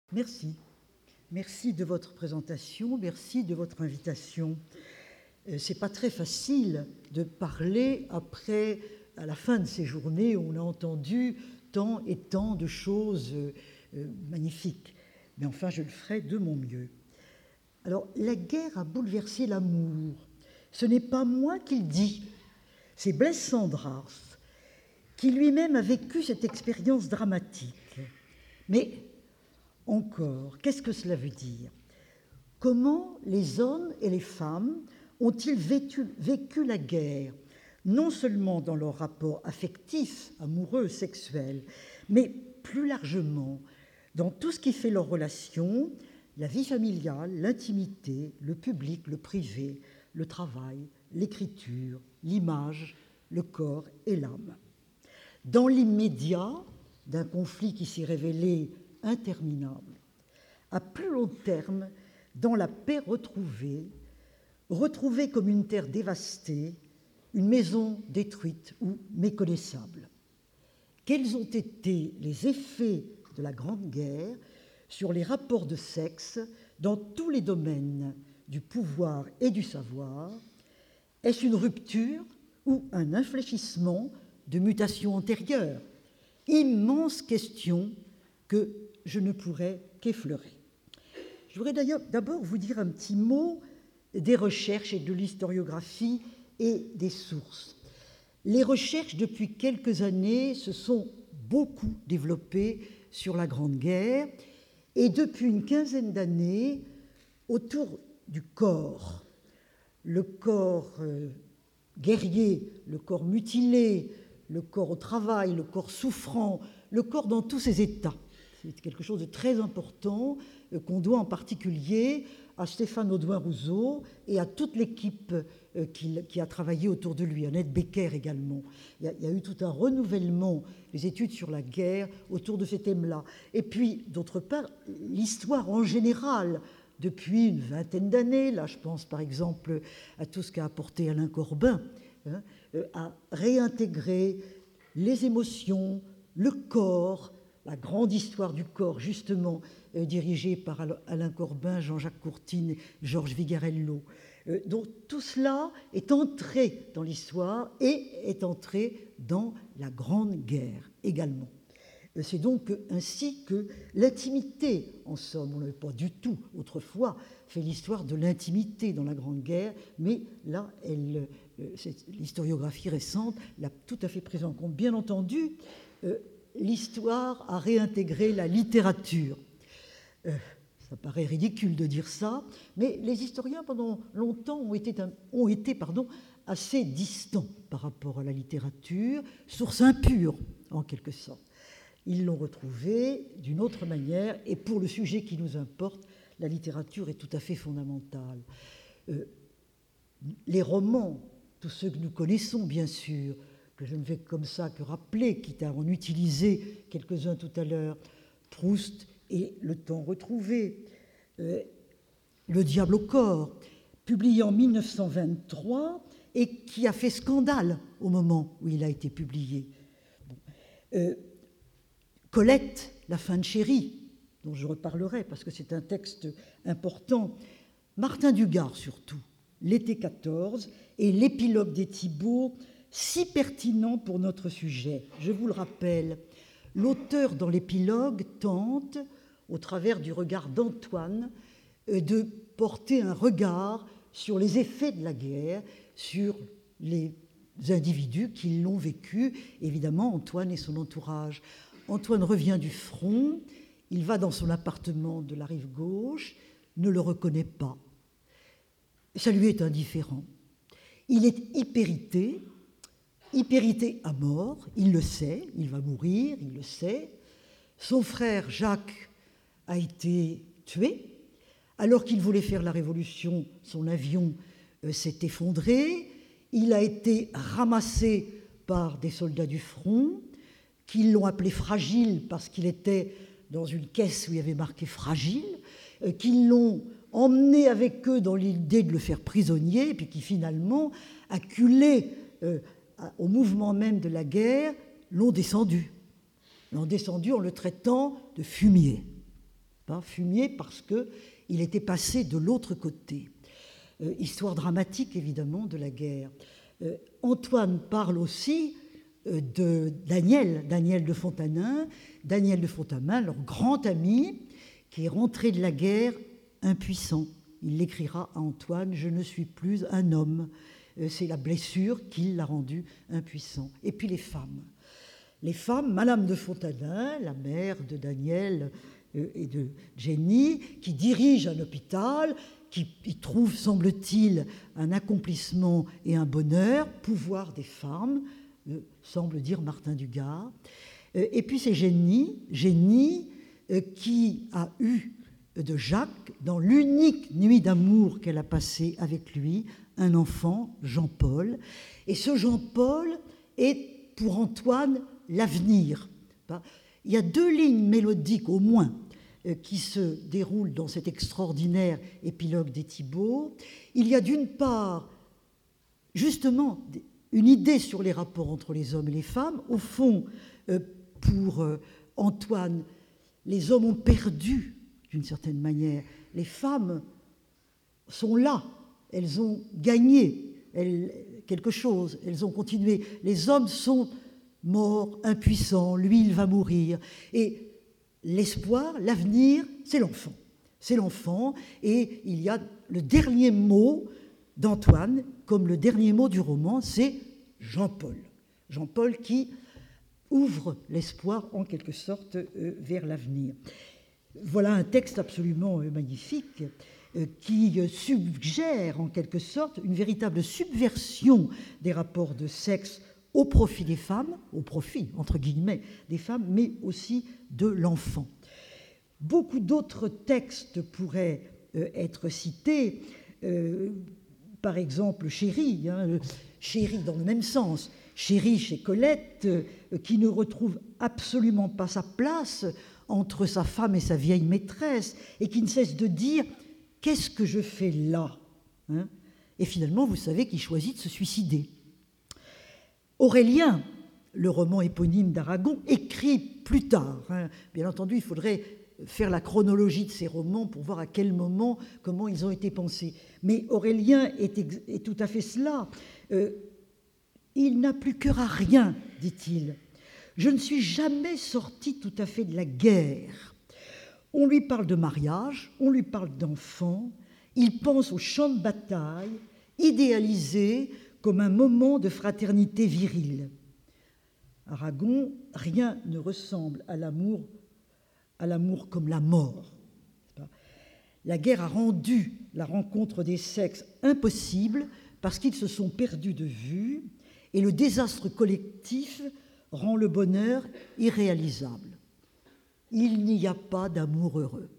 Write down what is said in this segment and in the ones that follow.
Merci. Merci de votre présentation, merci de votre invitation. C'est pas très facile de parler après, à la fin de ces journées où on a entendu tant et tant de choses magnifiques. Mais enfin, je le ferai de mon mieux. Alors, la guerre a bouleversé l'amour. Ce n'est pas moi qui le dis, c'est Blaise Cendrars, qui lui-même a vécu cette expérience dramatique. Mais encore, qu'est-ce que cela veut dire? Comment les hommes et les femmes ont-ils vécu la guerre, non seulement dans leur rapport affectif, amoureux, sexuel, mais plus largement dans tout ce qui fait leur relation, la vie familiale, l'intimité, le public, le privé, le travail, l'écriture, l'image, le corps et l'âme. Dans l'immédiat d'un conflit qui s'est révélé interminable, à plus long terme, dans la paix retrouvée comme une terre dévastée, une maison détruite ou méconnaissable. Quels ont été les effets de la Grande Guerre sur les rapports de sexe dans tous les domaines du pouvoir et du savoir? Est-ce une rupture ou un infléchissement de mutation antérieure? Immense question que je ne pourrais qu'effleurer. Je voudrais d'ailleurs d'abord vous dire un petit mot des recherches et de l'historiographie et des sources. Les recherches, depuis quelques années, se sont beaucoup développées sur la Grande Guerre et depuis une quinzaine d'années autour du corps. Le corps guerrier, le corps mutilé, le corps au travail, le corps souffrant, le corps dans tous ses états. C'est quelque chose de très important qu'on doit en particulier à Stéphane Audouin-Rousseau et à toute l'équipe qui a travaillé autour de lui, Annette Becker également. Il y a eu tout un renouvellement des études sur la guerre autour de ces thèmes-là. Et puis, d'autre part, l'histoire en général, depuis une vingtaine d'années, là je pense par exemple à tout ce qu'a apporté Alain Corbin, à réintégrer les émotions, le corps, la grande histoire du corps, justement, dirigée par Alain Corbin, Jean-Jacques Courtine, Georges Vigarello. Donc tout cela est entré dans l'histoire et est entré dans la Grande Guerre également. C'est donc ainsi que l'intimité, en somme, on n'avait pas du tout autrefois fait l'histoire de l'intimité dans la Grande Guerre, mais là, l'historiographie récente l'a tout à fait prise en compte. Bien entendu, l'histoire a réintégré la littérature. Ça paraît ridicule de dire ça, mais les historiens, pendant longtemps, ont été assez distants par rapport à la littérature, source impure, en quelque sorte. Ils l'ont retrouvée d'une autre manière, et pour le sujet qui nous importe, la littérature est tout à fait fondamentale. Les romans, tous ceux que nous connaissons, bien sûr, que je ne vais comme ça que rappeler, quitte à en utiliser quelques-uns tout à l'heure, Proust et Le Temps retrouvé, Le Diable au corps, publié en 1923 et qui a fait scandale au moment où il a été publié. Colette, La fin de Chéri, dont je reparlerai parce que c'est un texte important, Martin Dugard surtout, L'été 14 et l'épilogue des Thibauts, si pertinent pour notre sujet. Je vous le rappelle, l'auteur dans l'épilogue tente, au travers du regard d'Antoine, de porter un regard sur les effets de la guerre, sur les individus qui l'ont vécu, évidemment Antoine et son entourage. Antoine revient du front, il va dans son appartement de la rive gauche, ne le reconnaît pas. Ça lui est indifférent. Il est hypérité à mort, il le sait, il va mourir, il le sait. Son frère Jacques a été tué. Alors qu'il voulait faire la révolution, son avion s'est effondré. Il a été ramassé par des soldats du front qui l'ont appelé fragile parce qu'il était dans une caisse où il y avait marqué fragile, qui l'ont emmené avec eux dans l'idée de le faire prisonnier, et puis qui finalement, acculés au mouvement même de la guerre, l'ont descendu en le traitant de fumier. pas, fumier parce qu'il était passé de l'autre côté. Histoire dramatique, évidemment, de la guerre. Antoine parle aussi de Daniel de Fontanin, leur grand ami, qui est rentré de la guerre impuissant. Il l'écrira à Antoine, « Je ne suis plus un homme ». C'est la blessure qui l'a rendu impuissant. Et puis les femmes. Les femmes, Madame de Fontanin, la mère de Daniel et de Jenny, qui dirige un hôpital, qui y trouve, semble-t-il, un accomplissement et un bonheur, pouvoir des femmes, semble dire Martin Dugard. Et puis c'est Jenny qui a eu de Jacques, dans l'unique nuit d'amour qu'elle a passée avec lui, un enfant, Jean-Paul. Et ce Jean-Paul est pour Antoine l'avenir. Il y a 2 lignes mélodiques au moins qui se déroulent dans cet extraordinaire épilogue des Thibaux. Il y a d'une part, justement, une idée sur les rapports entre les hommes et les femmes. Au fond, pour Antoine, les hommes ont perdu, d'une certaine manière. Les femmes sont là, elles ont gagné quelque chose, elles ont continué. Les hommes sont morts, impuissants, lui, il va mourir. Et l'espoir, l'avenir, c'est l'enfant. C'est l'enfant, et il y a le dernier mot d'Antoine, comme le dernier mot du roman, c'est Jean-Paul. Jean-Paul qui ouvre l'espoir, en quelque sorte, vers l'avenir. Voilà un texte absolument magnifique qui suggère, en quelque sorte, une véritable subversion des rapports de sexe au profit des femmes, au profit, entre guillemets, des femmes, mais aussi de l'enfant. Beaucoup d'autres textes pourraient être cités, par exemple Chéri, Chéri dans le même sens, Chéri chez Colette, qui ne retrouve absolument pas sa place entre sa femme et sa vieille maîtresse, et qui ne cesse de dire « Qu'est-ce que je fais là ?» Et finalement, vous savez qu'il choisit de se suicider. Aurélien, le roman éponyme d'Aragon, écrit plus tard. Bien entendu, il faudrait faire la chronologie de ces romans pour voir à quel moment, comment ils ont été pensés. Mais Aurélien est tout à fait cela. Il n'a plus cœur à rien, dit-il. Je ne suis jamais sorti tout à fait de la guerre. On lui parle de mariage, on lui parle d'enfants, il pense au champ de bataille, idéalisé comme un moment de fraternité virile. Aragon, rien ne ressemble à l'amour comme la mort. La guerre a rendu la rencontre des sexes impossible parce qu'ils se sont perdus de vue, et le désastre collectif rend le bonheur irréalisable. Il n'y a pas d'amour heureux.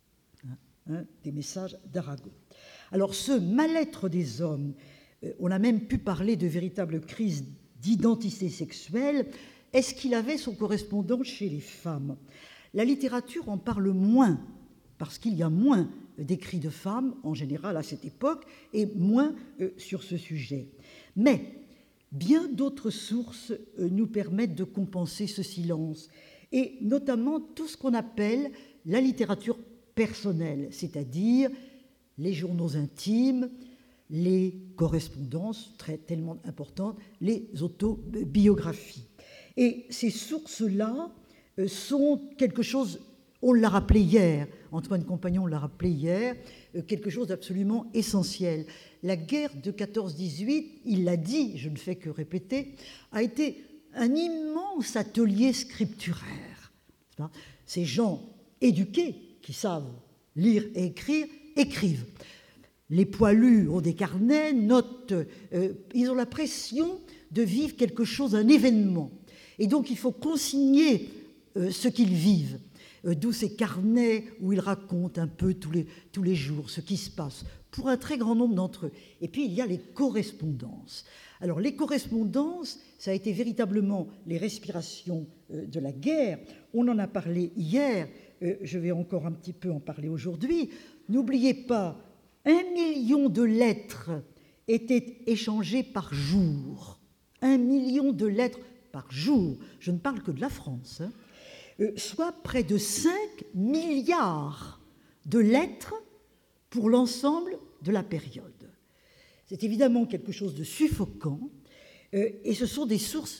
Des messages d'Aragon. Alors ce mal-être des hommes, on a même pu parler de véritable crise d'identité sexuelle. Est-ce qu'il avait son correspondant chez les femmes? La littérature en parle moins, parce qu'il y a moins d'écrits de femmes, en général, à cette époque, et moins sur ce sujet. Mais bien d'autres sources nous permettent de compenser ce silence, et notamment tout ce qu'on appelle la littérature personnelle, c'est-à-dire les journaux intimes, les correspondances tellement importantes, les autobiographies. Et ces sources-là sont quelque chose, on l'a rappelé hier, Antoine Compagnon l'a rappelé hier, quelque chose d'absolument essentiel. La guerre de 14-18, il l'a dit, je ne fais que répéter, a été un immense atelier scripturaire. Ces gens éduqués, qui savent lire et écrire, écrivent. Les poilus ont des carnets, notent, ils ont la pression de vivre quelque chose, un événement. Et donc il faut consigner ce qu'ils vivent, d'où ces carnets où ils racontent un peu tous les jours ce qui se passe, pour un très grand nombre d'entre eux. Et puis il y a les correspondances. Alors les correspondances, ça a été véritablement les respirations de la guerre. On en a parlé hier, je vais encore un petit peu en parler aujourd'hui. N'oubliez pas, 1 million de lettres étaient échangées par jour. 1 million de lettres par jour. Je ne parle que de la France. soit près de 5 milliards de lettres pour l'ensemble de la période. C'est évidemment quelque chose de suffocant, et ce sont des sources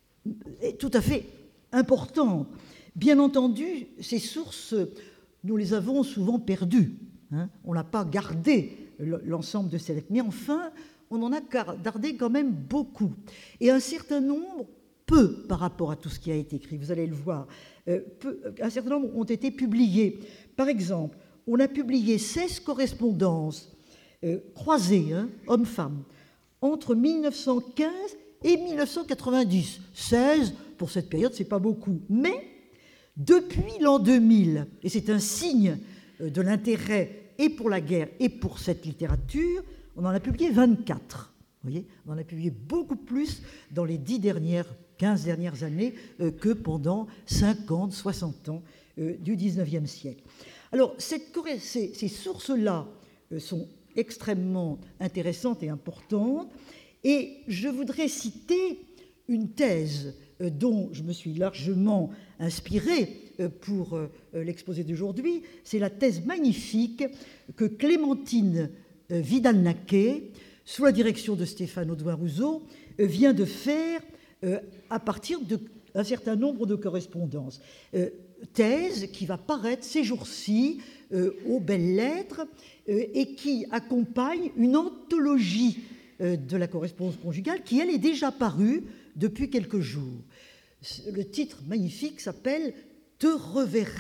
tout à fait importantes. Bien entendu, ces sources, nous les avons souvent perdues. On n'a pas gardé l'ensemble de ces lettres, mais enfin, on en a gardé quand même beaucoup. Et un certain nombre, peu par rapport à tout ce qui a été écrit, vous allez le voir, un certain nombre ont été publiés. Par exemple, on a publié 16 correspondances croisées, hommes-femmes, entre 1915 et 1990. 16, pour cette période, ce n'est pas beaucoup. Mais depuis l'an 2000, et c'est un signe de l'intérêt et pour la guerre et pour cette littérature, on en a publié 24. Vous voyez, on en a publié beaucoup plus dans les 15 dernières années que pendant 50, 60 ans du 19e siècle. Alors, ces sources-là sont extrêmement intéressantes et importantes, et je voudrais citer une thèse dont je me suis largement inspirée pour l'exposé d'aujourd'hui. C'est la thèse magnifique que Clémentine Vidal-Naquet, sous la direction de Stéphane Audouin-Rousseau, vient de faire à partir d'un certain nombre de correspondances. Thèse qui va paraître ces jours-ci aux Belles Lettres et qui accompagne une anthologie de la correspondance conjugale qui, elle, est déjà parue depuis quelques jours. Le titre magnifique s'appelle « Te reverrai-je ».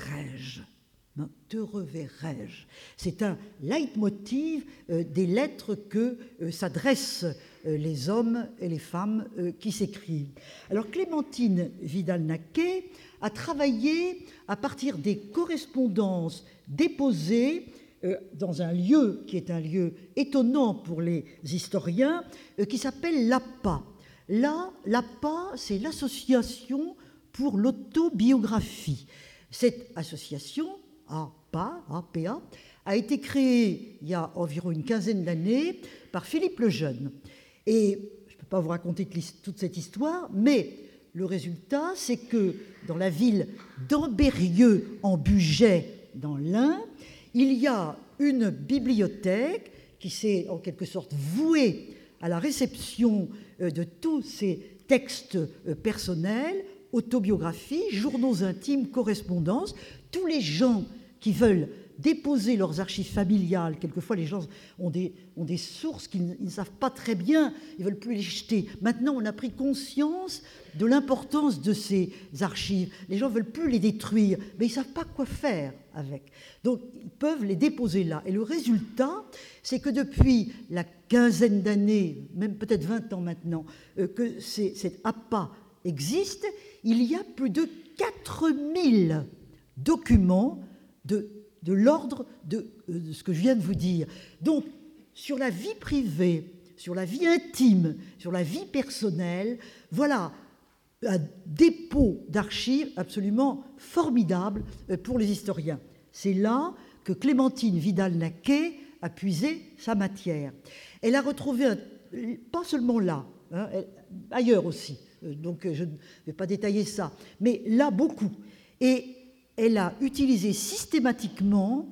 Te reverrai-je. C'est un leitmotiv des lettres que s'adressent les hommes et les femmes qui s'écrivent. Alors Clémentine Vidal-Naquet a travaillé à partir des correspondances déposées dans un lieu qui est un lieu étonnant pour les historiens, qui s'appelle l'APA. L'APA, c'est l'Association pour l'autobiographie. Cette association, APA, a été créée il y a environ une quinzaine d'années par Philippe Lejeune. Et je ne peux pas vous raconter toute cette histoire, mais le résultat, c'est que dans la ville d'Ambérieu, en Bugey, dans l'Ain, il y a une bibliothèque qui s'est en quelque sorte vouée à la réception de tous ces textes personnels, autobiographies, journaux intimes, correspondances. Tous les gens qui veulent déposer leurs archives familiales, quelquefois les gens ont des sources qu'ils ne savent pas très bien, ils ne veulent plus les jeter. Maintenant, on a pris conscience de l'importance de ces archives. Les gens ne veulent plus les détruire, mais ils ne savent pas quoi faire avec. Donc, ils peuvent les déposer là. Et le résultat, c'est que depuis la quinzaine d'années, même peut-être 20 ans maintenant, que cette APA existe, il y a plus de 4000 documents de l'ordre de ce que je viens de vous dire. Donc, sur la vie privée, sur la vie intime, sur la vie personnelle, voilà un dépôt d'archives absolument formidable pour les historiens. C'est là que Clémentine Vidal-Naquet a puisé sa matière. Elle a retrouvé, pas seulement là, ailleurs aussi, donc je ne vais pas détailler ça, mais là beaucoup. Et elle a utilisé systématiquement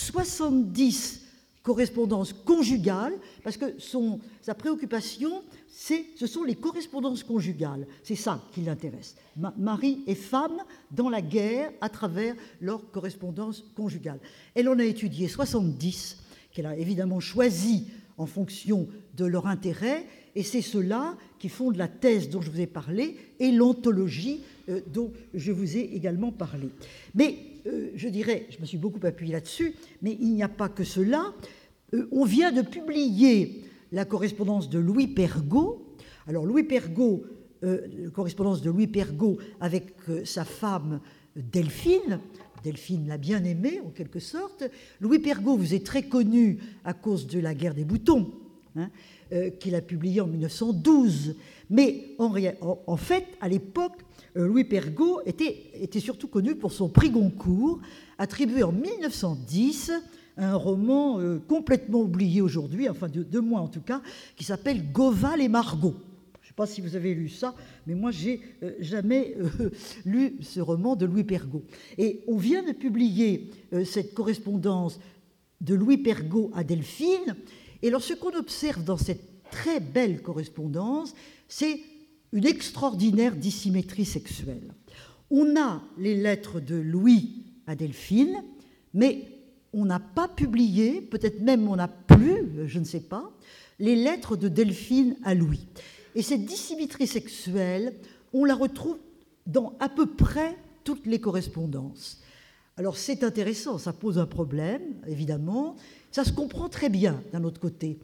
70 correspondances conjugales, parce que sa préoccupation, ce sont les correspondances conjugales. C'est ça qui l'intéresse. Mari et femme dans la guerre à travers leurs correspondances conjugales. Elle en a étudié 70, qu'elle a évidemment choisi en fonction de leur intérêt, et c'est ceux-là qui fondent la thèse dont je vous ai parlé et l'anthologie dont je vous ai également parlé. Mais je dirais, je me suis beaucoup appuyée là-dessus, mais il n'y a pas que cela. On vient de publier la correspondance de Louis Pergaud. Alors Louis Pergaud, la correspondance de Louis Pergaud avec sa femme Delphine la bien-aimée en quelque sorte. Louis Pergaud vous est très connu à cause de La guerre des boutons, qu'il a publié en 1912. Mais en fait, à l'époque, Louis Pergaud était surtout connu pour son prix Goncourt, attribué en 1910 à un roman complètement oublié aujourd'hui, enfin de moi en tout cas, qui s'appelle Goval et Margot. Je sais pas si vous avez lu ça, mais moi, j'ai jamais lu ce roman de Louis Pergaud. Et on vient de publier cette correspondance de Louis Pergaud à Delphine. Et alors, ce qu'on observe dans cette très belle correspondance, c'est une extraordinaire dissymétrie sexuelle. On a les lettres de Louis à Delphine, mais on n'a pas publié, peut-être même on n'a plus, je ne sais pas, les lettres de Delphine à Louis. Et cette dissymétrie sexuelle, on la retrouve dans à peu près toutes les correspondances. Alors c'est intéressant, ça pose un problème, évidemment. Ça se comprend très bien, d'un autre côté.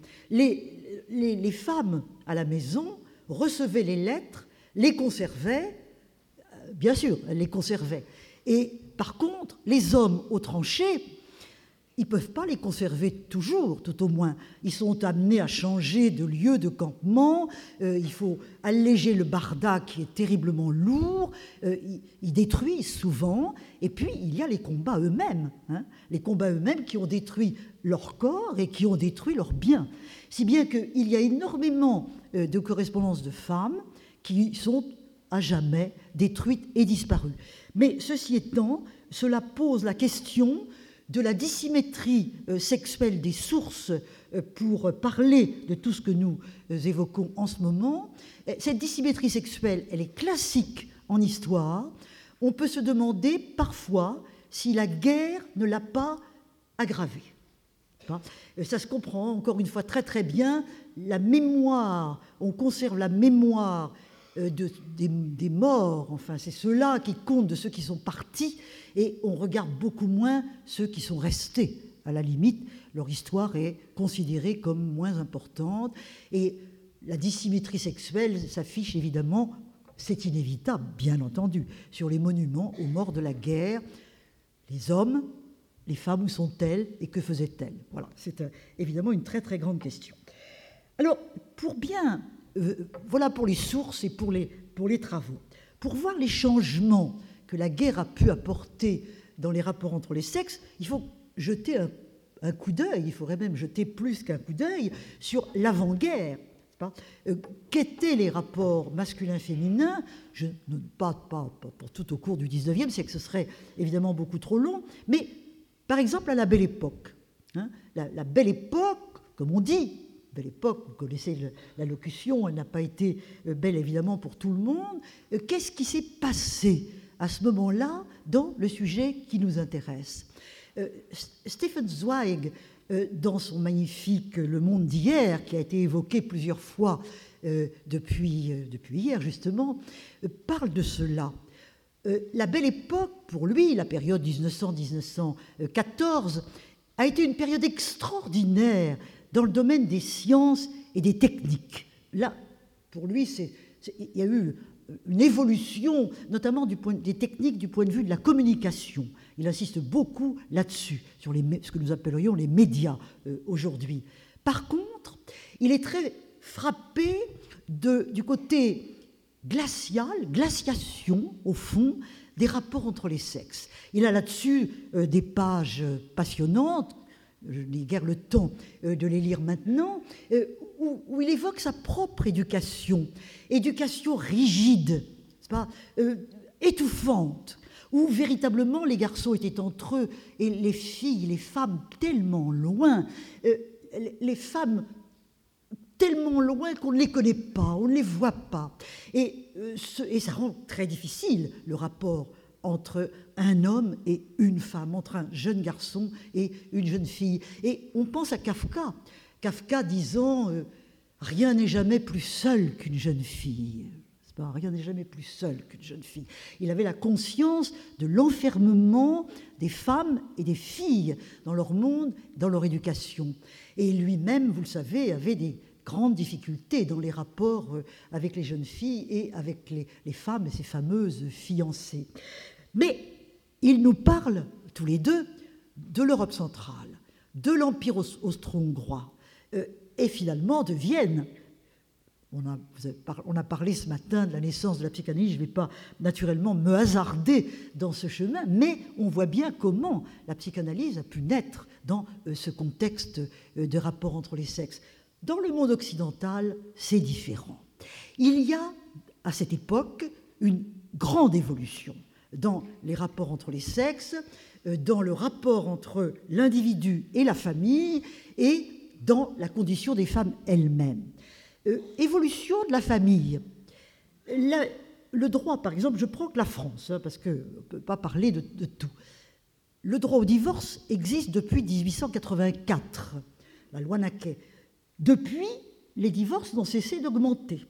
Les femmes à la maison recevaient les lettres, les conservaient, bien sûr, elles les conservaient. Et par contre, les hommes aux tranchées, ils ne peuvent pas les conserver toujours, tout au moins. Ils sont amenés à changer de lieu de campement, il faut alléger le barda qui est terriblement lourd, ils détruisent souvent, et puis il y a les combats eux-mêmes, hein, les combats eux-mêmes qui ont détruit leur corps et qui ont détruit leurs biens. Si bien qu'il y a énormément de correspondances de femmes qui sont à jamais détruites et disparues. Mais ceci étant, cela pose la question de la dissymétrie sexuelle des sources pour parler de tout ce que nous évoquons en ce moment. Cette dissymétrie sexuelle, elle est classique en histoire. On peut se demander parfois si la guerre ne l'a pas aggravée. Ça se comprend encore une fois très très bien. La mémoire, on conserve la mémoire des morts, enfin c'est ceux-là qui comptent de ceux qui sont partis, et on regarde beaucoup moins ceux qui sont restés. À la limite, leur histoire est considérée comme moins importante, et la dissymétrie sexuelle s'affiche évidemment, c'est inévitable bien entendu, sur les monuments aux morts de la guerre. Les hommes, les femmes, où sont-elles et que faisaient-elles? Voilà, c'est évidemment une très très grande question. Alors, pour bien... voilà pour les sources et pour les travaux. Pour voir les changements que la guerre a pu apporter dans les rapports entre les sexes, il faut jeter un coup d'œil, il faudrait même jeter plus qu'un coup d'œil sur l'avant-guerre. Qu'étaient les rapports masculins-féminins? Je ne parle pas pour tout au cours du 19e siècle, ce serait évidemment beaucoup trop long, mais par exemple à la Belle Époque. Hein, la Belle Époque, comme on dit, Belle Époque, vous connaissez la locution, elle n'a pas été belle évidemment pour tout le monde. Qu'est-ce qui s'est passé à ce moment-là dans le sujet qui nous intéresse? Stefan Zweig, dans son magnifique Le Monde d'hier, qui a été évoqué plusieurs fois depuis hier justement, parle de cela. La Belle Époque, pour lui, la période 1900-1914, a été une période extraordinaire dans le domaine des sciences et des techniques. Là, pour lui, il y a eu une évolution, notamment des techniques du point de vue de la communication. Il insiste beaucoup là-dessus, sur ce que nous appellerions les médias aujourd'hui. Par contre, il est très frappé du côté glaciation, au fond, des rapports entre les sexes. Il a là-dessus des pages passionnantes, je n'ai guère le temps de les lire maintenant, où il évoque sa propre éducation rigide, pas, étouffante, où véritablement les garçons étaient entre eux et les filles, les femmes tellement loin, les femmes tellement loin qu'on ne les connaît pas, on ne les voit pas. Et ça rend très difficile le rapport entre un homme et une femme, entre un jeune garçon et une jeune fille. Et on pense à Kafka, disant rien n'est jamais plus seul qu'une jeune fille. Rien n'est jamais plus seul qu'une jeune fille. Il avait la conscience de l'enfermement des femmes et des filles dans leur monde, dans leur éducation. Et lui-même, vous le savez, avait des grandes difficultés dans les rapports avec les jeunes filles et avec les femmes et ces fameuses fiancées. Mais ils nous parlent tous les deux de l'Europe centrale, de l'Empire austro-hongrois et finalement de Vienne. On a parlé ce matin de la naissance de la psychanalyse, je ne vais pas naturellement me hasarder dans ce chemin, mais on voit bien comment la psychanalyse a pu naître dans ce contexte de rapport entre les sexes. Dans le monde occidental, c'est différent. Il y a, à cette époque, une grande évolution dans les rapports entre les sexes, dans le rapport entre l'individu et la famille, et dans la condition des femmes elles-mêmes. Évolution de la famille. Le droit, par exemple, je prends que la France, parce qu'on ne peut pas parler de tout. Le droit au divorce existe depuis 1884, la loi Naquet. Depuis, les divorces n'ont cessé d'augmenter.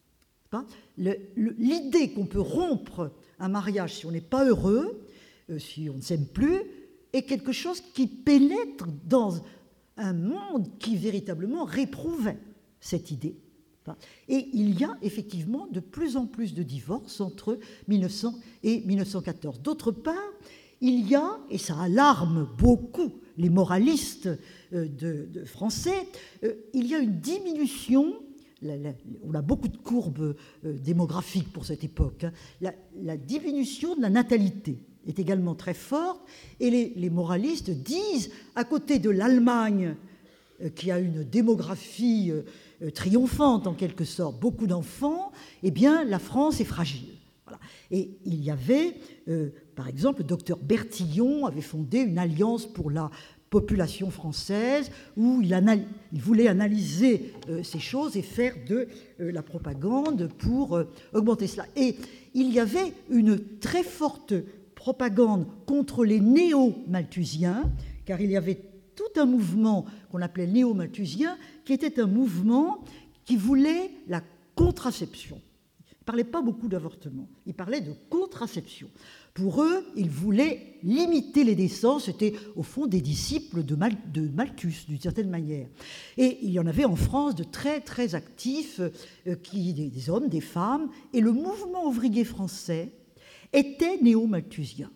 L'idée qu'on peut rompre un mariage si on n'est pas heureux, si on ne s'aime plus, est quelque chose qui pénètre dans un monde qui véritablement réprouvait cette idée. Et il y a effectivement de plus en plus de divorces entre 1900 et 1914. D'autre part, il y a, et ça alarme beaucoup les moralistes français, il y a une diminution, on a beaucoup de courbes démographiques pour cette époque, la diminution de la natalité est également très forte, et les moralistes disent, à côté de l'Allemagne, qui a une démographie triomphante en quelque sorte, beaucoup d'enfants, eh bien la France est fragile. Voilà. Et il y avait, par exemple, le docteur Bertillon avait fondé une alliance pour la population française où il voulait analyser ces choses et faire de la propagande pour augmenter cela. Et il y avait une très forte propagande contre les néo-malthusiens, car il y avait tout un mouvement qu'on appelait néo-malthusien, qui était un mouvement qui voulait la contraception. Il ne parlait pas beaucoup d'avortement, il parlait de contraception. Pour eux, ils voulaient limiter les naissances, c'était au fond des disciples de Malthus, d'une certaine manière. Et il y en avait en France de très très actifs, des hommes, des femmes, et le mouvement ouvrier français était néo-malthusien.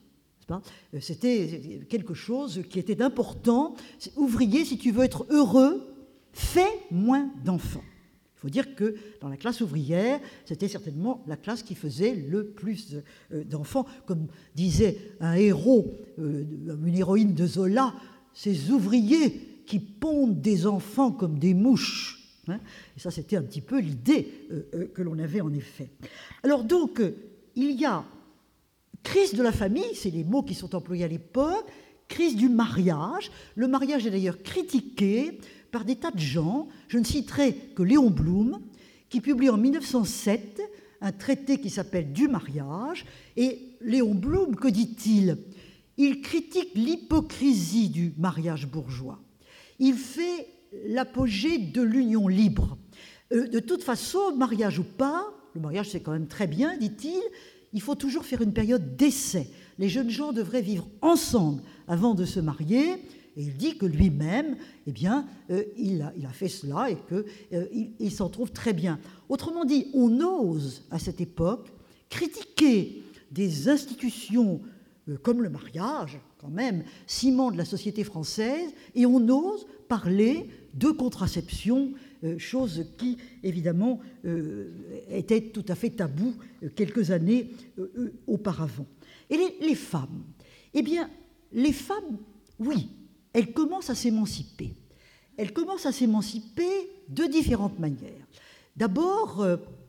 C'était quelque chose qui était important. Ouvrier, si tu veux être heureux, fais moins d'enfants. Il faut dire que dans la classe ouvrière, c'était certainement la classe qui faisait le plus d'enfants. Comme disait un héros, une héroïne de Zola, ces ouvriers qui pondent des enfants comme des mouches. Et ça, c'était un petit peu l'idée que l'on avait en effet. Alors donc, il y a crise de la famille, c'est les mots qui sont employés à l'époque, crise du mariage. Le mariage est d'ailleurs critiqué par des tas de gens. Je ne citerai que Léon Blum, qui publie en 1907 un traité qui s'appelle « Du mariage ». Et Léon Blum, que dit-il ? Il critique l'hypocrisie du mariage bourgeois. Il fait l'apogée de l'union libre. De toute façon, mariage ou pas, le mariage c'est quand même très bien, dit-il, il faut toujours faire une période d'essai. Les jeunes gens devraient vivre ensemble avant de se marier. Et il dit que lui-même, eh bien, il a fait cela et qu'il s'en trouve très bien. Autrement dit, on ose, à cette époque, critiquer des institutions comme le mariage, quand même, ciment de la société française, et on ose parler de contraception, chose qui, évidemment, était tout à fait tabou quelques années auparavant. Et les femmes, eh bien, les femmes, oui, elles commencent à s'émanciper. Elles commencent à s'émanciper de différentes manières. D'abord,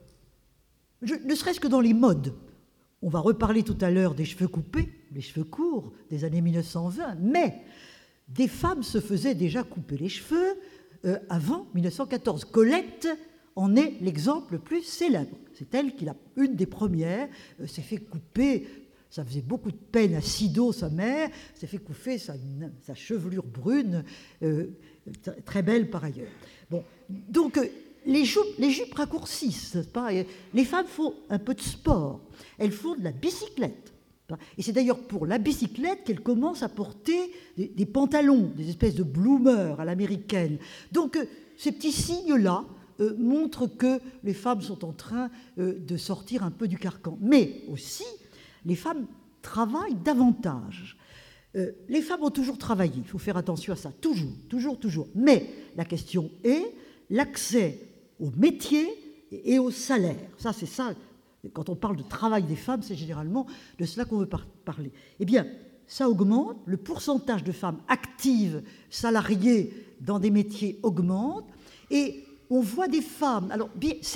ne serait-ce que dans les modes. On va reparler tout à l'heure des cheveux coupés, les cheveux courts des années 1920, mais des femmes se faisaient déjà couper les cheveux avant 1914. Colette en est l'exemple le plus célèbre. C'est elle qui, une des premières, s'est fait couper. Ça faisait beaucoup de peine à Sido, sa mère, s'est fait couper sa chevelure brune, très belle par ailleurs. Bon, donc les jupes raccourcissent, n'est-ce pas ? Les femmes font un peu de sport, elles font de la bicyclette. Et c'est d'ailleurs pour la bicyclette qu'elles commencent à porter des pantalons, des espèces de bloomers à l'américaine. Donc ces petits signes-là montrent que les femmes sont en train de sortir un peu du carcan. Mais aussi, les femmes travaillent davantage. Les femmes ont toujours travaillé, il faut faire attention à ça, toujours. Mais la question est l'accès au métier et au salaire. Ça, c'est ça. Quand on parle de travail des femmes, c'est généralement de cela qu'on veut parler. Eh bien, ça augmente, le pourcentage de femmes actives, salariées dans des métiers augmente, et on voit des femmes. Alors, bien, certes,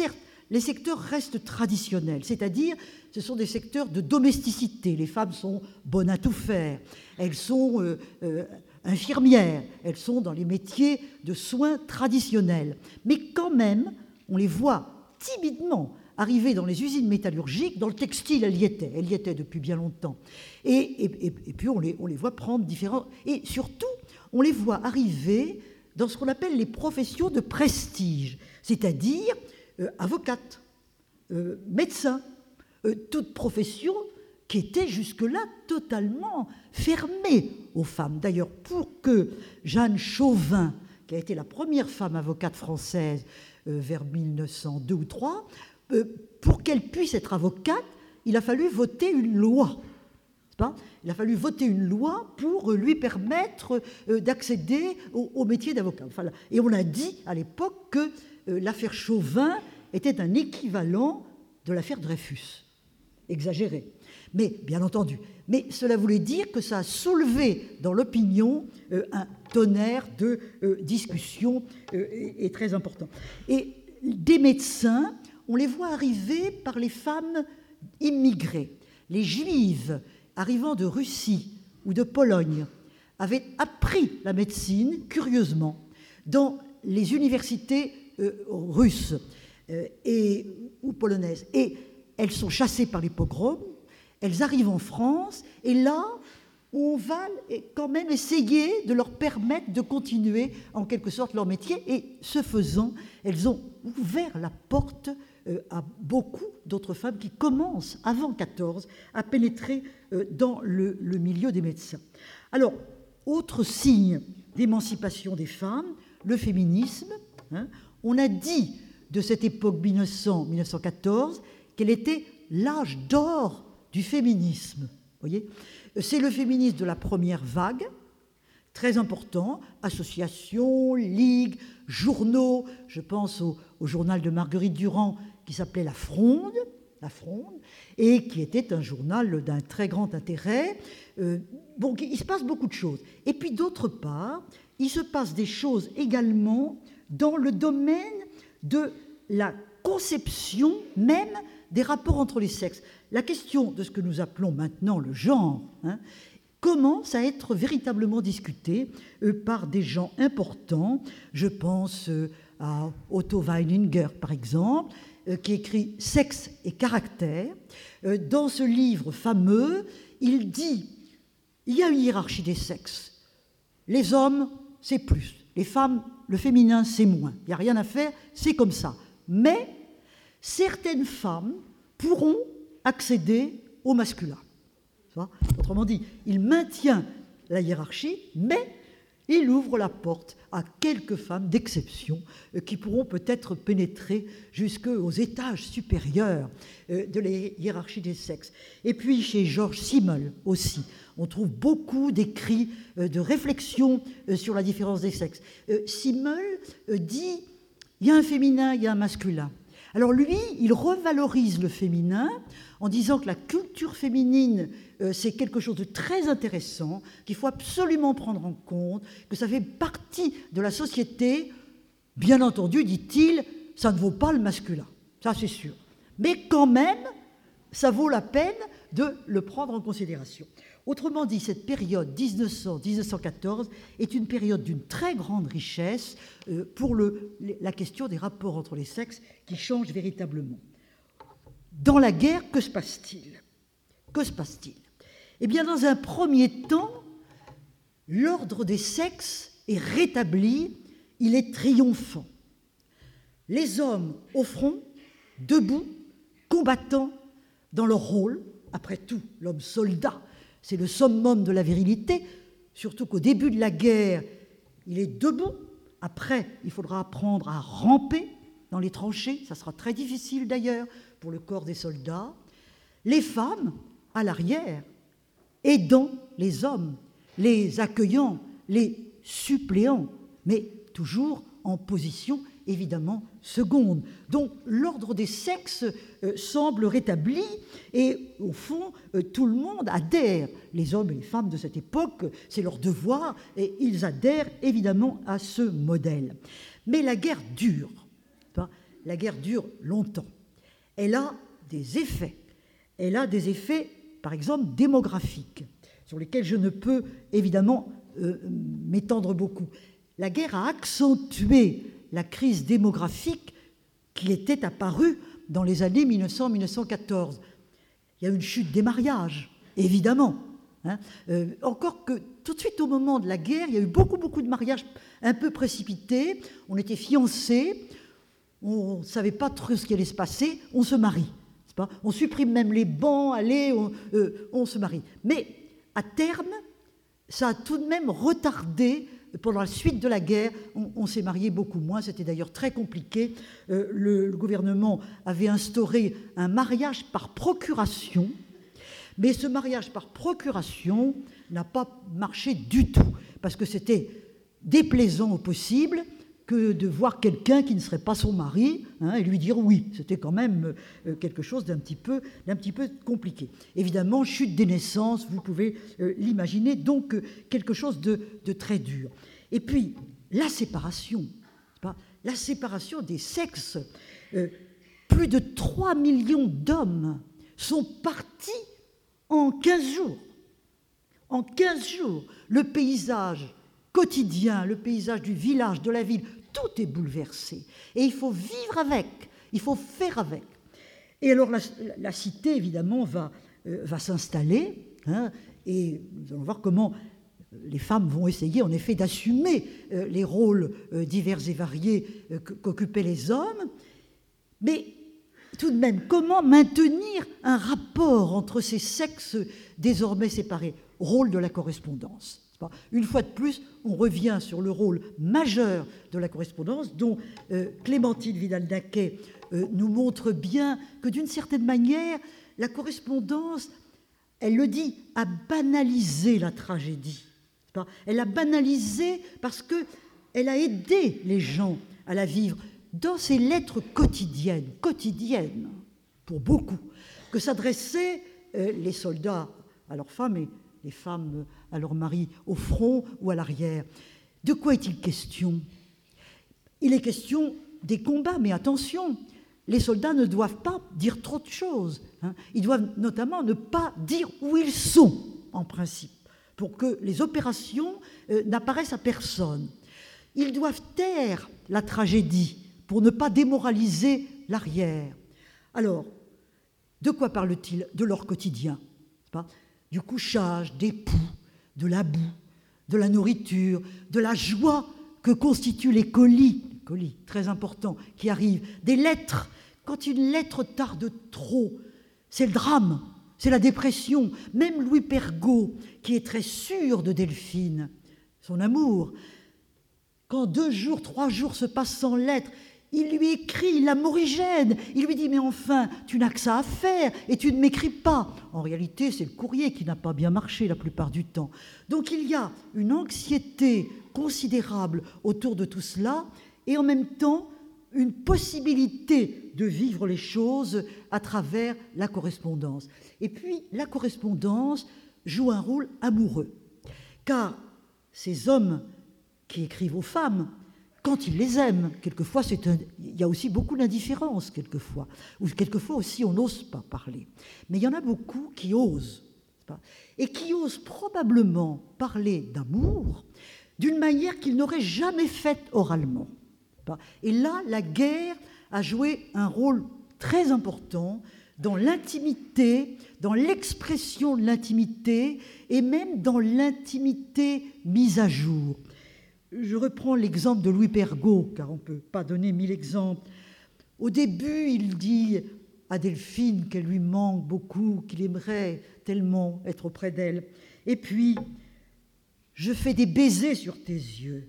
les secteurs restent traditionnels, c'est-à-dire ce sont des secteurs de domesticité. Les femmes sont bonnes à tout faire, elles sont infirmières, elles sont dans les métiers de soins traditionnels. Mais quand même, on les voit timidement arriver dans les usines métallurgiques. Dans le textile, elle y était depuis bien longtemps. Et puis on les voit prendre différents... Et surtout, on les voit arriver dans ce qu'on appelle les professions de prestige, c'est-à-dire avocates, médecins, toute profession qui était jusque-là totalement fermée aux femmes. D'ailleurs, pour que Jeanne Chauvin, qui a été la première femme avocate française vers 1902 ou 3, pour qu'elle puisse être avocate, il a fallu voter une loi. Il a fallu voter une loi pour lui permettre d'accéder au métier d'avocat. Enfin, et on a dit à l'époque que l'affaire Chauvin était un équivalent de l'affaire Dreyfus. Exagéré, mais bien entendu. Mais cela voulait dire que ça a soulevé dans l'opinion un tonnerre de discussions et très important. Et des médecins, on les voit arriver par les femmes immigrées. Les juives arrivant de Russie ou de Pologne avaient appris la médecine, curieusement, dans les universités russes ou polonaises. Et elles sont chassées par les pogroms, elles arrivent en France, et là, on va quand même essayer de leur permettre de continuer en quelque sorte leur métier. Et ce faisant, elles ont ouvert la porte à beaucoup d'autres femmes qui commencent, avant 14, à pénétrer dans le milieu des médecins. Alors, autre signe d'émancipation des femmes, le féminisme. On a dit de cette époque 1900-1914 qu'elle était l'âge d'or du féminisme. Voyez, c'est le féminisme de la première vague, très important, associations, ligues, journaux. Je pense au journal de Marguerite Durand qui s'appelait La Fronde, et qui était un journal d'un très grand intérêt. Bon, il se passe beaucoup de choses. Et puis d'autre part, il se passe des choses également dans le domaine de la conception même des rapports entre les sexes. La question de ce que nous appelons maintenant le genre commence à être véritablement discutée par des gens importants. Je pense à Otto Weininger, par exemple, qui écrit « Sexe et caractère ». Dans ce livre fameux, il dit « Il y a une hiérarchie des sexes. Les hommes, c'est plus. Les femmes, le féminin, c'est moins. Il n'y a rien à faire, c'est comme ça. Mais certaines femmes pourront accéder au masculin. » Autrement dit, il maintient la hiérarchie, mais il ouvre la porte à quelques femmes d'exception qui pourront peut-être pénétrer jusqu'aux étages supérieurs de la hiérarchie des sexes. Et puis chez Georges Simmel aussi, on trouve beaucoup d'écrits de réflexion sur la différence des sexes. Simmel dit « il y a un féminin, il y a un masculin ». Alors lui, il revalorise le féminin en disant que la culture féminine, c'est quelque chose de très intéressant, qu'il faut absolument prendre en compte, que ça fait partie de la société. Bien entendu, dit-il, ça ne vaut pas le masculin, ça c'est sûr. Mais quand même, ça vaut la peine de le prendre en considération. Autrement dit, cette période 1900-1914 est une période d'une très grande richesse pour la question des rapports entre les sexes qui change véritablement. Dans la guerre, que se passe-t-il ? Que se passe-t-il ? Eh bien, dans un premier temps, l'ordre des sexes est rétabli, il est triomphant. Les hommes au front, debout, combattant dans leur rôle. Après tout, l'homme soldat, c'est le summum de la virilité, surtout qu'au début de la guerre, il est debout. Après, il faudra apprendre à ramper dans les tranchées. Ça sera très difficile d'ailleurs pour le corps des soldats. Les femmes, à l'arrière, aidant les hommes, les accueillant, les suppléant, mais toujours en position évidemment seconde. Donc l'ordre des sexes semble rétabli et au fond tout le monde adhère. Les hommes et les femmes de cette époque, c'est leur devoir et ils adhèrent évidemment à ce modèle. Mais la guerre dure. la guerre dure longtemps. Elle a des effets. Elle a des effets, par exemple, démographiques, sur lesquels je ne peux évidemment m'étendre beaucoup. La guerre a accentué la crise démographique qui était apparue dans les années 1900-1914. Il y a eu une chute des mariages, évidemment. Encore que tout de suite au moment de la guerre, il y a eu beaucoup de mariages un peu précipités. On était fiancés, on ne savait pas trop ce qui allait se passer, on se marie. On supprime même les bancs, allez, on se marie. Mais à terme, ça a tout de même retardé. Pendant la suite de la guerre, on s'est marié beaucoup moins. C'était d'ailleurs très compliqué. Le gouvernement avait instauré un mariage par procuration, mais ce mariage par procuration n'a pas marché du tout, parce que c'était déplaisant au possible que de voir quelqu'un qui ne serait pas son mari et lui dire oui. C'était quand même quelque chose d'un petit peu compliqué. Évidemment, chute des naissances, vous pouvez l'imaginer, donc quelque chose de très dur. Et puis, la séparation des sexes. Plus de 3 millions d'hommes sont partis en 15 jours. En 15 jours, le paysage quotidien, le paysage du village, de la ville, tout est bouleversé. Et il faut vivre avec, il faut faire avec. Et alors la cité, évidemment, va s'installer, et nous allons voir comment les femmes vont essayer, en effet, d'assumer les rôles divers et variés qu'occupaient les hommes. Mais tout de même, comment maintenir un rapport entre ces sexes désormais séparés? Rôle de la correspondance. Une fois de plus, on revient sur le rôle majeur de la correspondance, dont Clémentine Vidal-Naquet nous montre bien que, d'une certaine manière, la correspondance, elle le dit, a banalisé la tragédie. Elle a banalisé parce qu'elle a aidé les gens à la vivre dans ces lettres quotidiennes, pour beaucoup, que s'adressaient les soldats à leurs femmes et les femmes à leurs maris au front ou à l'arrière. De quoi est-il question? Il est question des combats, mais attention, les soldats ne doivent pas dire trop de choses. Ils doivent notamment ne pas dire où ils sont, en principe, pour que les opérations n'apparaissent à personne. Ils doivent taire la tragédie pour ne pas démoraliser l'arrière. Alors, de quoi parle-t-il? De leur quotidien, du couchage, des poux, de la boue, de la nourriture, de la joie que constituent les colis, très importants, qui arrivent, des lettres. Quand une lettre tarde trop, c'est le drame, c'est la dépression. Même Louis Pergaud, qui est très sûr de Delphine, son amour, quand 2 jours, 3 jours se passent sans lettre, il lui écrit l'amorigène. Il lui dit « Mais enfin, tu n'as que ça à faire et tu ne m'écris pas. » En réalité, c'est le courrier qui n'a pas bien marché la plupart du temps. Donc il y a une anxiété considérable autour de tout cela et en même temps une possibilité de vivre les choses à travers la correspondance. Et puis, la correspondance joue un rôle amoureux. Car ces hommes qui écrivent aux femmes, quand ils les aiment, quelquefois, il y a aussi beaucoup d'indifférence, quelquefois. Ou quelquefois aussi, on n'ose pas parler. Mais il y en a beaucoup qui osent. Et qui osent probablement parler d'amour d'une manière qu'ils n'auraient jamais faite oralement. Et là, la guerre a joué un rôle très important dans l'intimité, dans l'expression de l'intimité, et même dans l'intimité mise à jour. Je reprends l'exemple de Louis Pergaud, car on ne peut pas donner 1000 exemples. Au début, il dit à Delphine qu'elle lui manque beaucoup, qu'il aimerait tellement être auprès d'elle. Et puis, je fais des baisers sur tes yeux.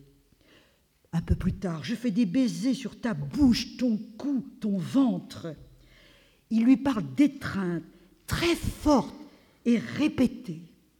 Un peu plus tard, je fais des baisers sur ta bouche, ton cou, ton ventre. Il lui parle d'étreinte très forte et répétée.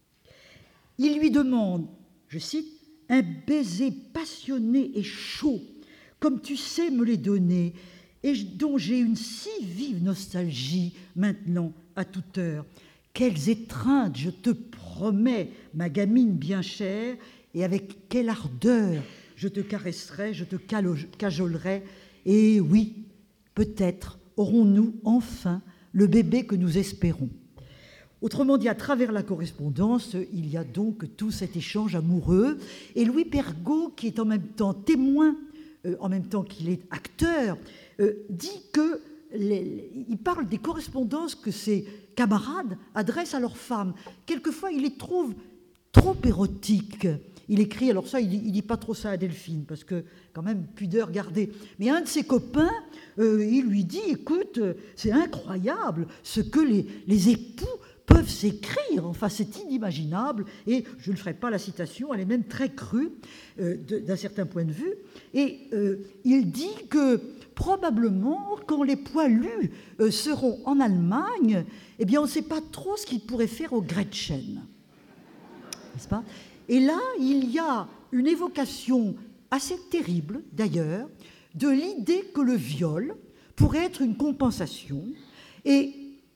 Il lui demande, je cite, « un baiser passionné et chaud, comme tu sais me les donner, et dont j'ai une si vive nostalgie maintenant à toute heure. Quelles étreintes, je te promets, ma gamine bien chère, et avec quelle ardeur je te caresserai, je te cajolerai, et oui, peut-être aurons-nous enfin le bébé que nous espérons. Autrement dit, à travers la correspondance, il y a donc tout cet échange amoureux. Et Louis Pergaud, qui est en même temps témoin, en même temps qu'il est acteur, dit que il parle des correspondances que ses camarades adressent à leurs femmes. Quelquefois, il les trouve trop érotiques. Il écrit, alors ça, il dit pas trop ça à Delphine, parce que quand même, pudeur gardée. Mais un de ses copains, il lui dit, écoute, c'est incroyable ce que les époux peuvent s'écrire. Enfin, c'est inimaginable. Et je ne ferai pas la citation, elle est même très crue d'un certain point de vue. Et il dit que probablement, quand les poilus seront en Allemagne, eh bien, on ne sait pas trop ce qu'ils pourraient faire au Gretchen. N'est-ce pas ? Et là, il y a une évocation assez terrible, d'ailleurs, de l'idée que le viol pourrait être une compensation et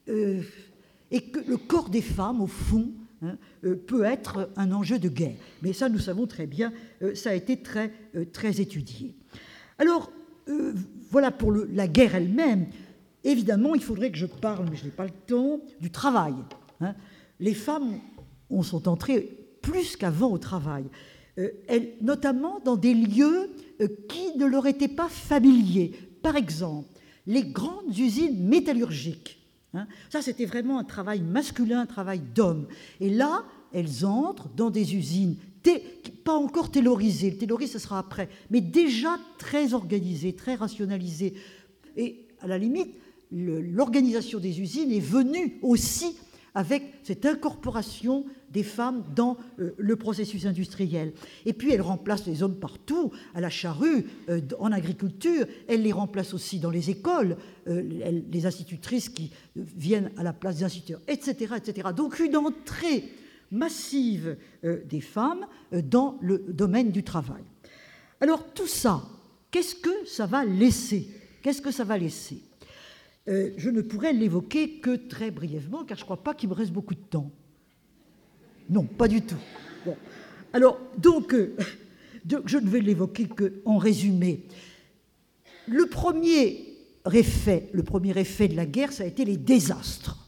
que le corps des femmes, au fond, peut être un enjeu de guerre. Mais ça, nous savons très bien, ça a été très, très étudié. Alors, voilà pour la guerre elle-même. Évidemment, il faudrait que je parle, mais je n'ai pas le temps, du travail. Les femmes sont entrées plus qu'avant au travail, notamment dans des lieux qui ne leur étaient pas familiers. Par exemple, les grandes usines métallurgiques. Ça, c'était vraiment un travail masculin, un travail d'homme. Et là, elles entrent dans des usines pas encore taylorisées. Le taylorisme, ce sera après, mais déjà très organisées, très rationalisées. Et à la limite, l'organisation des usines est venue aussi avec cette incorporation des femmes dans le processus industriel. Et puis, elle remplace les hommes partout, à la charrue, en agriculture, elle les remplace aussi dans les écoles, les institutrices qui viennent à la place des instituteurs, etc., etc. Donc, une entrée massive des femmes dans le domaine du travail. Alors, tout ça, qu'est-ce que ça va laisser ? Qu'est-ce que ça va laisser ? Je ne pourrais l'évoquer que très brièvement, car je ne crois pas qu'il me reste beaucoup de temps. Non, pas du tout. Bon. Alors, donc, je ne vais l'évoquer qu'en résumé. Le premier effet de la guerre, ça a été les désastres.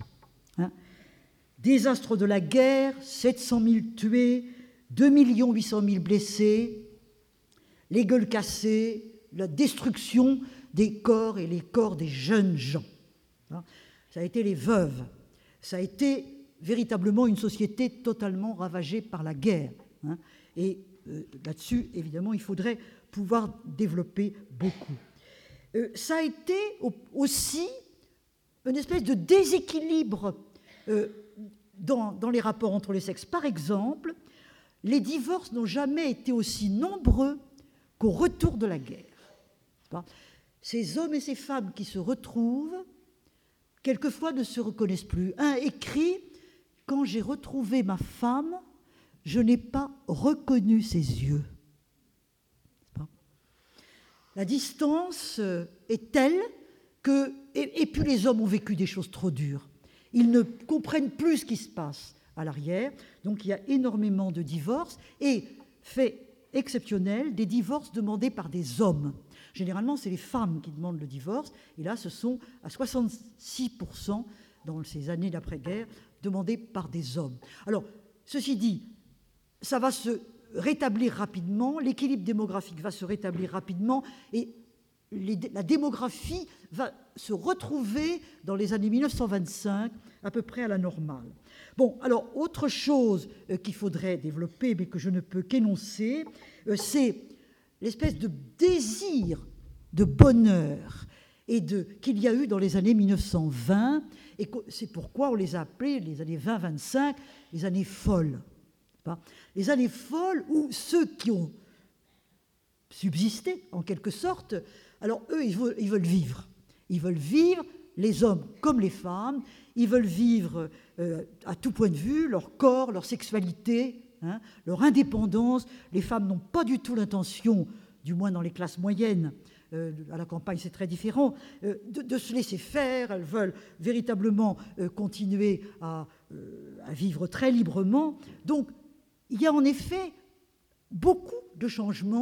Désastres de la guerre, 700 000 tués, 2 800 000 blessés, les gueules cassées, la destruction des corps et les corps des jeunes gens. Ça a été les veuves. Ça a été véritablement une société totalement ravagée par la guerre. Et là-dessus, évidemment, il faudrait pouvoir développer beaucoup. Ça a été aussi une espèce de déséquilibre dans les rapports entre les sexes. Par exemple, les divorces n'ont jamais été aussi nombreux qu'au retour de la guerre. Ces hommes et ces femmes qui se retrouvent, quelquefois ne se reconnaissent plus. Un écrit « Quand j'ai retrouvé ma femme, je n'ai pas reconnu ses yeux ». La distance est telle que... Et puis les hommes ont vécu des choses trop dures. Ils ne comprennent plus ce qui se passe à l'arrière. Donc il y a énormément de divorces. Et, fait exceptionnel, des divorces demandés par des hommes. Généralement, c'est les femmes qui demandent le divorce. Et là, ce sont à 66%, dans ces années d'après-guerre, demandés par des hommes. Alors, ceci dit, ça va se rétablir rapidement, l'équilibre démographique va se rétablir rapidement, et la démographie va se retrouver dans les années 1925 à peu près à la normale. Bon, alors, autre chose qu'il faudrait développer, mais que je ne peux qu'énoncer, c'est l'espèce de désir de bonheur qu'il y a eu dans les années 1920, et c'est pourquoi on les a appelées, les années 20-25, les années folles. Les années folles où ceux qui ont subsisté, en quelque sorte, alors eux, ils veulent vivre. Ils veulent vivre, les hommes comme les femmes, ils veulent vivre à tout point de vue, leur corps, leur sexualité, leur indépendance. Les femmes n'ont pas du tout l'intention, du moins dans les classes moyennes, à la campagne c'est très différent, de se laisser faire. Elles veulent véritablement continuer à vivre très librement. Donc, il y a en effet beaucoup de changements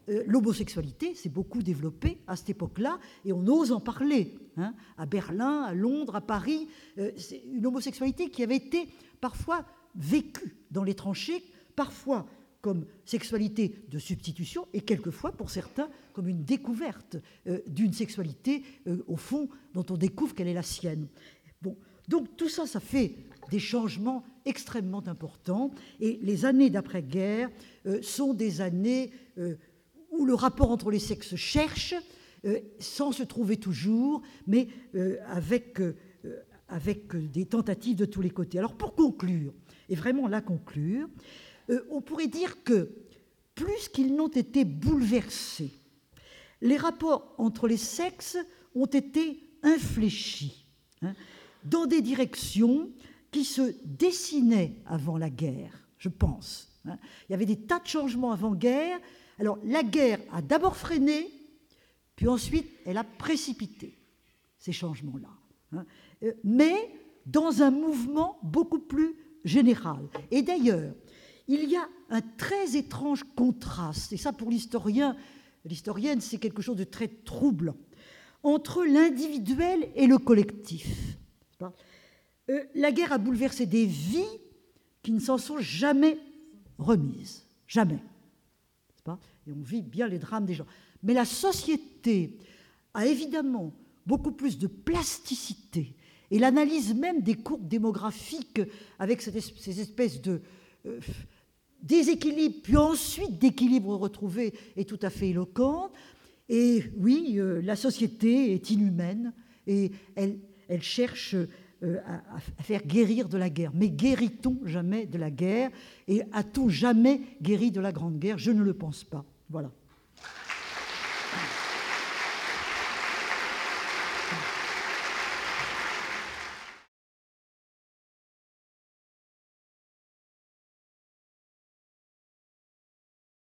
l'homosexualité s'est beaucoup développée à cette époque-là, et on ose en parler, hein, à Berlin, à Londres, à Paris. C'est une homosexualité qui avait été parfois vécue dans les tranchées, parfois comme sexualité de substitution, et quelquefois, pour certains, comme une découverte d'une sexualité, au fond, dont on découvre qu'elle est la sienne. Bon, donc tout ça, ça fait des changements extrêmement importants, et les années d'après-guerre sont des années où le rapport entre les sexes cherche, sans se trouver toujours, mais avec des tentatives de tous les côtés. Alors pour conclure, et vraiment là conclure, on pourrait dire que plus qu'ils n'ont été bouleversés, les rapports entre les sexes ont été infléchis, hein, dans des directions qui se dessinaient avant la guerre, je pense. Hein. Il y avait des tas de changements avant-guerre. Alors la guerre a d'abord freiné, puis ensuite elle a précipité ces changements-là. Hein. Mais dans un mouvement beaucoup plus général. Et d'ailleurs, il y a un très étrange contraste, et ça pour l'historienne, c'est quelque chose de très troublant, entre l'individuel et le collectif. La guerre a bouleversé des vies qui ne s'en sont jamais remises. Jamais. Et on vit bien les drames des gens. Mais la société a évidemment beaucoup plus de plasticité, et l'analyse même des courbes démographiques avec ces espèces de déséquilibre, puis ensuite d'équilibre retrouvé, est tout à fait éloquente. Et oui, la société est inhumaine et elle cherche à faire guérir de la guerre. Mais guérit-on jamais de la guerre? Et a-t-on jamais guéri de la Grande Guerre? Je ne le pense pas. Voilà.